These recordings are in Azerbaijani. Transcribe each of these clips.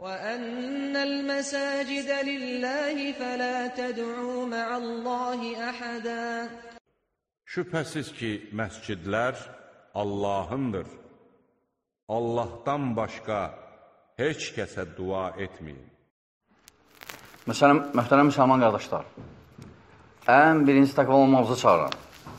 وَأَنَّ الْمَسَاجِدَ لِلَّهِ فَلَا تَدْعُوا مَعَ اللَّهِ أَحَدًا. Şübhəsiz ki, məscidlər Allahındır. Allahdan başqa heç kəsə dua etməyin. Məsələn, möhtərəm müsəlman qardaşlar, ən birinci təqva olmamızı çağıran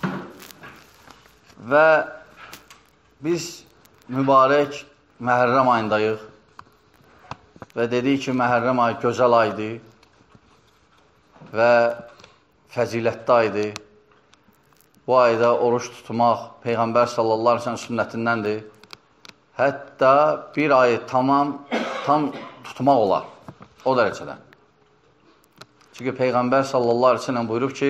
və biz mübarək Məhərrəm ayındayıq və dedik ki, Məhərrəm ayı gözəl aydır və fəzilətli aydır. Bu ayda oruç tutmaq Peyğəmbər sallallahu aleyhi ve sellem sünnətindəndir. Hətta bir ayı tam tutmaq olar, o dərəcədən. Çünki Peyğəmbər sallallahu aleyhi ve sellem buyurub ki,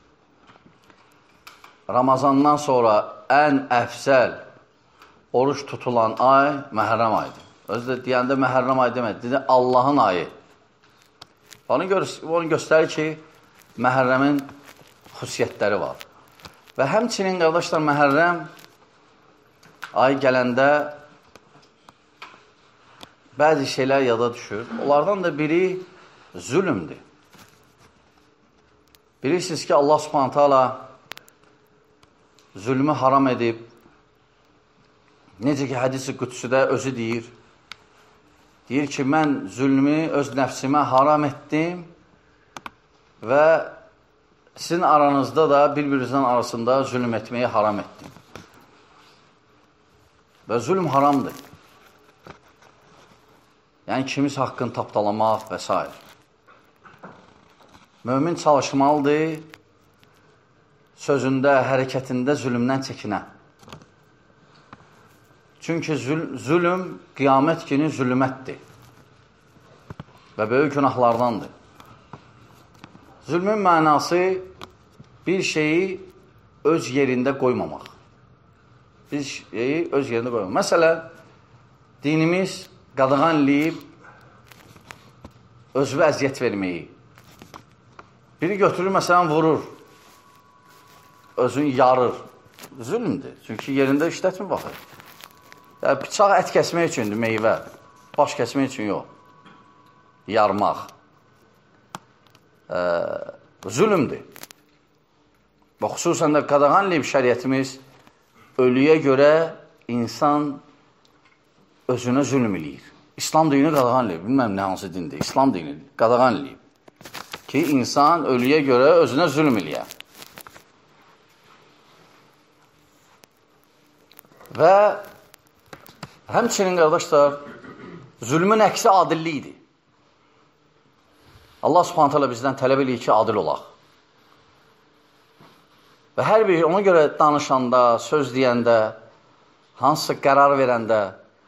Ramazandan sonra ən əfsəl oruç tutulan ay Məhərrəm ayıdır. Özü də deyəndə Məhərrəm ayı demədi, dedi Allahın ayı. Onu göstərir ki, Məhərrəmin xüsusiyyətləri var. Və həmçinin, qardaşlar, Məhərrəm ayı gələndə bəzi şeylər yada düşür. Onlardan da biri zülümdür. Bilirsiniz ki, Allah Subhanahu taala zülmü haram edib. Necə ki, hədis-i qüdsüdə özü deyir. Deyir ki, mən zülmü öz nəfsimə haram etdim və sizin aranızda da bir-birinizin arasında zülm etməyi haram etdim. Və zülm haramdır. Yəni, kimis haqqını tapdalamaq və s. Mömin çalışmalıdır, sözündə, hərəkətində zülmdən çəkinə. Çünki zülm qiyamət günü zülmətdir və böyük günahlardandır. Zülmün mənası bir şeyi öz yerində qoymamaq. Bir şeyi öz yerində qoymamaq. Məsələn, dinimiz qadağanlayıb özünə əziyyət verməyi. Biri götürür, məsələn, vurur, özünü yarır. Zülmdür. Çünki yerində işlətmir baxır. Yəni, bıçaq ət kəsmək üçündür, meyvə. Baş kəsmək üçün yox. Yarmaq. Zülmdür. Və xüsusən də qadağanlayıb şəriətimiz ölüyə görə insan özünə zülm eləyir. İslam dini qadağanlayıb. Bilməm nə hansı dindir. İslam dini qadağanlayıb. Ki, insan ölüyə görə özünə zülm eləyər. Və həmçinin, qardaşlar, zülmün əksi adillikdir. Allah Subhanahu taala bizdən tələb eləyir ki, adil olaq. Və hər bir ona görə danışanda, söz deyəndə, hansısa qərar verəndə,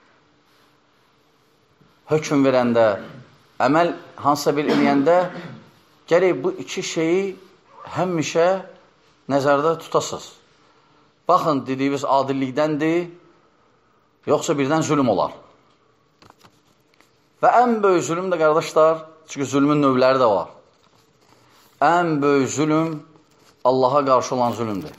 hökm verəndə, əməl hansısa bir eləyəndə gərək bu iki şeyi həmişə nəzərdə tutasınız. Baxın, dediyiniz adillikdəndir, yoxsa birdən zülm olar. Və ən böyük zülm də, qardaşlar, çünki zülmün növləri də var. Ən böyük zülm Allaha qarşı olan zülmdür.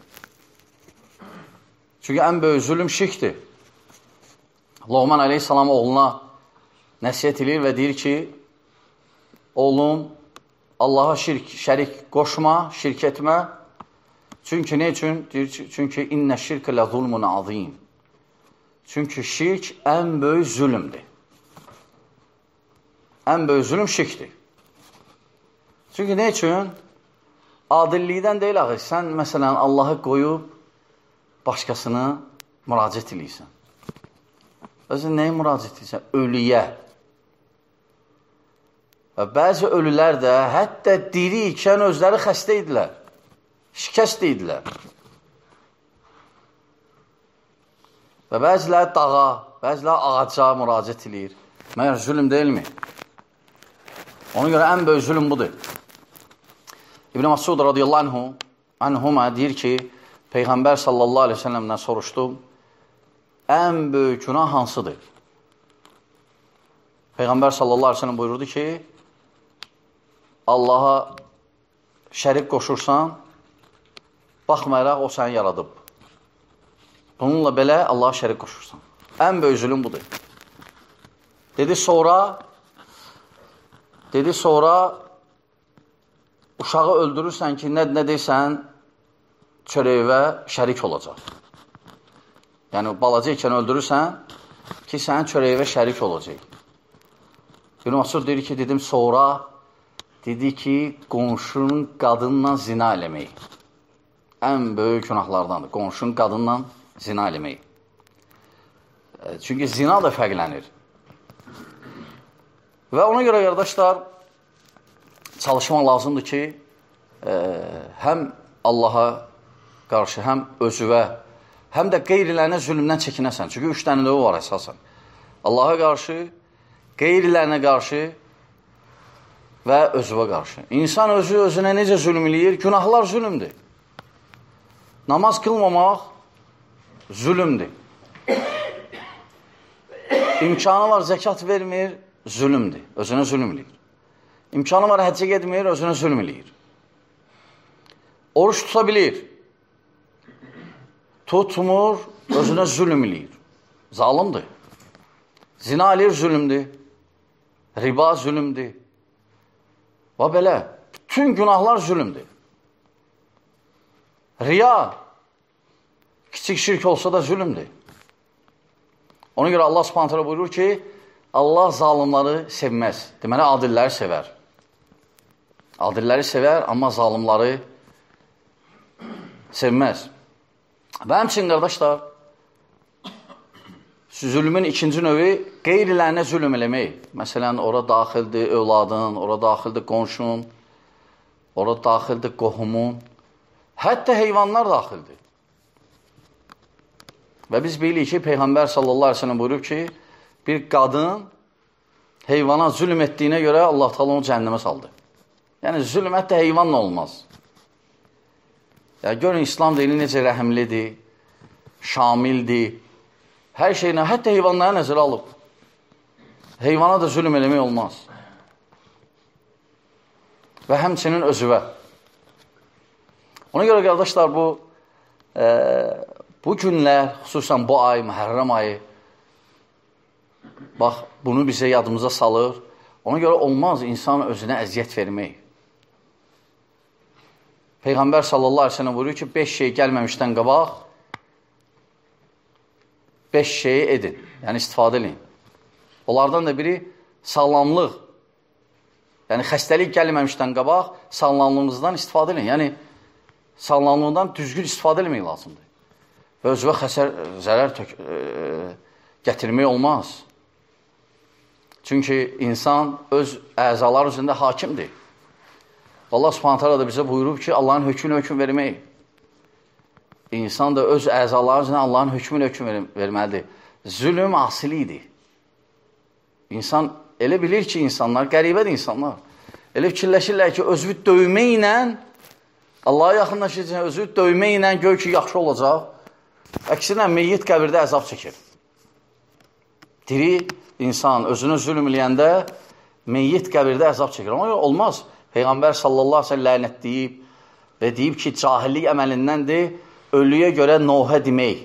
Çünki ən böyük zülm şirkdir. Loğman aleyhissalam oğluna nəsiyyət edir və deyir ki, oğlum, Allaha şərik qoşma, şirk etmə. Çünki nə üçün? Deyir, çünki innə şirkə lə zulmun azim. Çünki şirk ən böyük zülmdür. Ən böyük zülm şirkdir. Çünki nə üçün? Adillikdən deyil axı. Sən, məsələn, Allahı qoyub başqasını müraciət edirsən. Özün nəyə müraciət edirsən? Ölüyə. Və bəzi ölülər də hətta diri ikən özləri xəstə idilər. Şikəst idilər. Və bəziləri dağa, bəziləri ağaca müraciət edir. Məyər zülm deyilmi? Ona görə ən böyük zülm budur. İbn Məsud radiyallahu anhuma deyir ki, Peyğəmbər sallallahu aleyhi ve sellemdən soruşdum, ən böyük günah hansıdır? Peyğəmbər sallallahu aleyhi ve sellem buyurdu ki, Allaha şərik qoşursan, baxmayaraq o səni yaradıb. Bununla belə Allaha şərik qoşursan. Ən böyük zülm budur. Dedi, sonra Dedi, sonra uşağı öldürürsən ki, nə deysən, çörəyivə şərik olacaq. Yəni, balaca ikən öldürürsən ki, sənin çörəyivə şərik olacaq. İbn Məsud deyir ki, dedim, sonra dedi ki, qonşunun qadınla zina eləmək. Ən böyük günahlardandır, qonşunun qadınla zina eləmək. Çünki zina da fərqlənir. Və ona görə, qardaşlar, çalışmaq lazımdır ki, həm Allaha qarşı, həm özüvə, həm də qeyrilərinə zülmdən çəkinəsən. Çünki 3 dənə növü var əsasən. Allaha qarşı, qeyrilərinə qarşı və özüvə qarşı. İnsan özünə necə zülm eləyir? Günahlar zülmdür. Namaz qılmamaq zülmdür. İmkanı var, zəkat vermir, zülmdür. Özünə zülm eləyir. İmkanı var, həccə getmir, özünə zülm eləyir. Oruç tuta bilir. Tutmur, özünə zülm eləyir. Zalimdir. Zina eləyir, zülmdür. Riba zülmdür. Və belə, bütün günahlar zülmdür. Riya, kiçik şirk olsa da zülmdür. Ona görə Allah Subhanahu taala buyurur ki, Allah zalimları sevməz. Deməli, adilləri sevər. Adilləri sevər, amma zalimları sevməz. Və həmçinin, qardaşlar, zülmün ikinci növü qeyrilərinə zülm eləmək. Məsələn, ora daxildir övladın, ora daxildir qonşun, ora daxildir qohumun, hətta heyvanlar daxildir. Və biz bilirik ki, Peyğəmbər sallallahu aleyhi ve sellem buyurub ki, bir qadın heyvana zülm etdiyinə görə Allah Teala onu cəhənnəmə saldı. Yəni, zülm hətta heyvanla olmaz. Yəni, görün, İslam dini necə rəhimlidir, şamildir. Hər şeylə, hətta heyvanlara nəzərə alıb. Heyvana da zülm eləmək olmaz. Və həmçinin özüvə. Ona görə, qardaşlar, bu günlər, xüsusən bu ay, Məhərrəm ayı, bax, bunu bizə yadımıza salır. Ona görə olmaz insan özünə əziyyət vermək. Peyğəmbər sallallahu aleyhi ve sellem buyuruyor ki, 5 şey gəlməmişdən qabaq, 5 şeyi edin, yəni istifadə edin. Onlardan da biri sağlamlıq. Yəni, xəstəlik gəlməmişdən qabaq, sağlamlığımızdan istifadə edin. Yəni, sağlamlığından düzgün istifadə etmək lazımdır. Və özüvə zərər gətirmək olmaz. Çünki insan öz əzalar üzərində hakimdir. Allah Subhanahu taala da bizə buyurub ki, Allahın hökmünə hökm vermək. İnsan da öz əzaları üzərində Allahın hökmünə hökm verməlidir. Zülm asilidir. İnsan elə bilir ki, insanlar, qəribədir insanlar. Elə fikirləşirlər ki, özünü döyməklə, Allah'a yaxınlaşırsa, özünü döyməklə gör ki, yaxşı olacaq. Əksinə, meyyit qəbirdə əzab çəkir. Diri insan özünü zülm eləyəndə meyyit qəbirdə əzab çəkir. Ama olmaz. Peyğəmbər sallallahu aleyhi ve sellem lənət deyib və deyib ki, cahillik əməlindəndir ölüyə görə nohə demək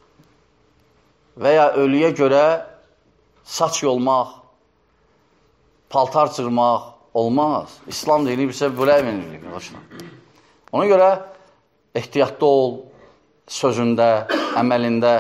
və ya ölüyə görə saç yolmaq, paltar cırmaq olmaz. İslam dini bizə belə əmr edir. Ona görə ehtiyatlı ol sözündə, əməlində,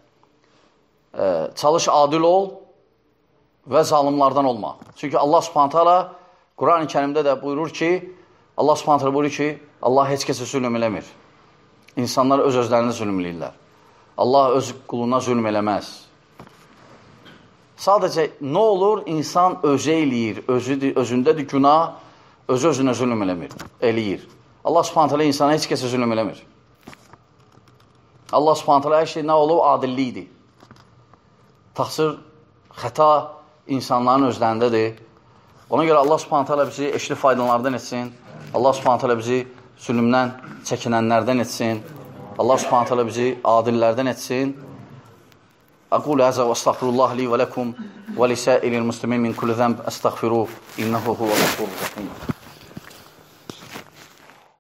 çalış adil ol və zalimlardan olma. Çünki Allah Subhanahu taala Quran-ı Kərimdə də buyurur ki, Allah Subhanahu taala buyurur ki, Allah heç kəsə zülm eləmir. İnsanlar öz-özlərinə zülm eləyirlər. Allah öz quluna zülm eləməz. Sadəcə nə olur? İnsan özü eləyir, özündədir günah, özü-özünə zülm eləyir. Allah Subhanahu taala insana heç kəsə zülm eləmir. Allah Subhanahu taala hər şey nə olub? Adillikdir. Təqsir, xəta insanların özlərindədir. Ona görə Allah Subhanahu taala bizi eşli faydalardan etsin. Allah Subhanahu taala bizi zülmdən çəkinənlərdən etsin. Allah Subhanahu taala bizi adillərdən etsin. Aqulu haza və estağfirullah li və lakum və lisa'ilil muslimin min kulli zənb estağfiruh innehu huvel gafurur rahim.